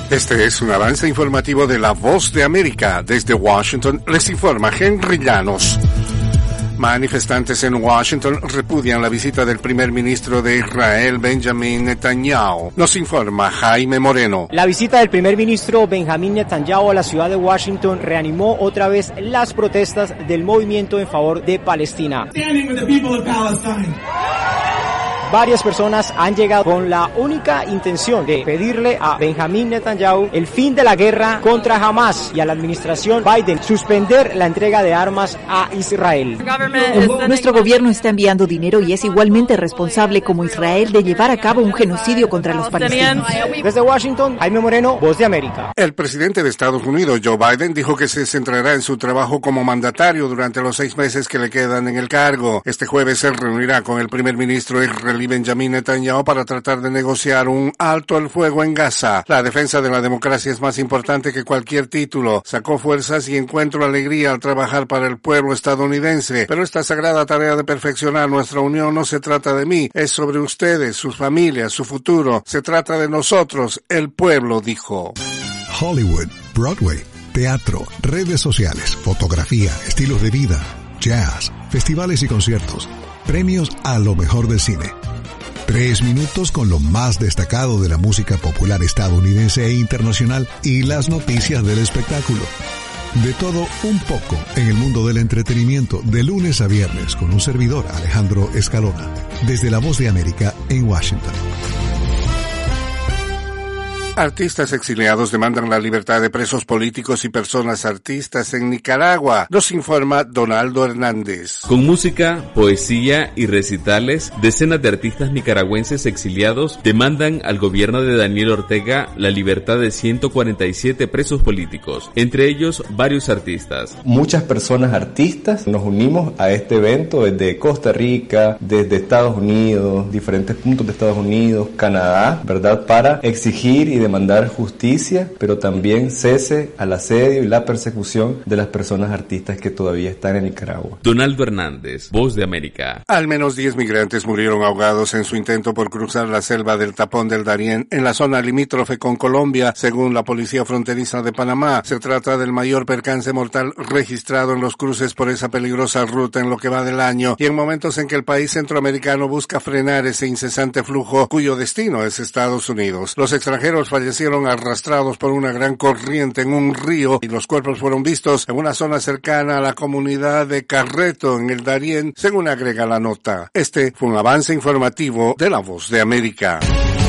Este es un avance informativo de La Voz de América. Desde Washington les informa Henry Llanos. Manifestantes en Washington repudian la visita del primer ministro de Israel, Benjamin Netanyahu. Nos informa Jaime Moreno. La visita del primer ministro Benjamin Netanyahu a la ciudad de Washington reanimó otra vez las protestas del movimiento en favor de Palestina. Varias personas han llegado con la única intención de pedirle a Benjamin Netanyahu el fin de la guerra contra Hamas y a la administración Biden suspender la entrega de armas a Israel. Nuestro gobierno está enviando dinero y es igualmente responsable como Israel de llevar a cabo un genocidio contra los palestinos. Desde Washington, Jaime Moreno, Voz de América. El presidente de Estados Unidos, Joe Biden, dijo que se centrará en su trabajo como mandatario durante los 6 meses que le quedan en el cargo. Este jueves se reunirá con el primer ministro israelí Benjamin Netanyahu para tratar de negociar un alto al fuego en Gaza. La defensa de la democracia es más importante que cualquier título. Sacó fuerzas y encuentro alegría al trabajar para el pueblo estadounidense. Pero esta sagrada tarea de perfeccionar nuestra unión no se trata de mí, es sobre ustedes, sus familias, su futuro. Se trata de nosotros, el pueblo, dijo. Hollywood, Broadway, teatro, redes sociales, fotografía, estilos de vida, jazz, festivales y conciertos. Premios a lo mejor del cine. 3 minutos con lo más destacado de la música popular estadounidense e internacional y las noticias del espectáculo. De todo un poco en el mundo del entretenimiento de lunes a viernes con un servidor, Alejandro Escalona, desde La Voz de América en Washington. Artistas exiliados demandan la libertad de presos políticos y personas artistas en Nicaragua. Nos informa Donaldo Hernández. Con música, poesía y recitales, decenas de artistas nicaragüenses exiliados demandan al gobierno de Daniel Ortega la libertad de 147 presos políticos, entre ellos varios artistas. Muchas personas artistas nos unimos a este evento desde Costa Rica, desde Estados Unidos, diferentes puntos de Estados Unidos, Canadá, ¿verdad? Para exigir y demandar justicia, pero también cese al asedio y la persecución de las personas artistas que todavía están en Nicaragua. Donaldo Hernández, Voz de América. Al menos 10 migrantes murieron ahogados en su intento por cruzar la selva del Tapón del Darién en la zona limítrofe con Colombia, según la Policía Fronteriza de Panamá. Se trata del mayor percance mortal registrado en los cruces por esa peligrosa ruta en lo que va del año y en momentos en que el país centroamericano busca frenar ese incesante flujo cuyo destino es Estados Unidos. Los extranjeros fallecieron arrastrados por una gran corriente en un río y los cuerpos fueron vistos en una zona cercana a la comunidad de Carreto en el Darién, según agrega la nota. Este fue un avance informativo de La Voz de América.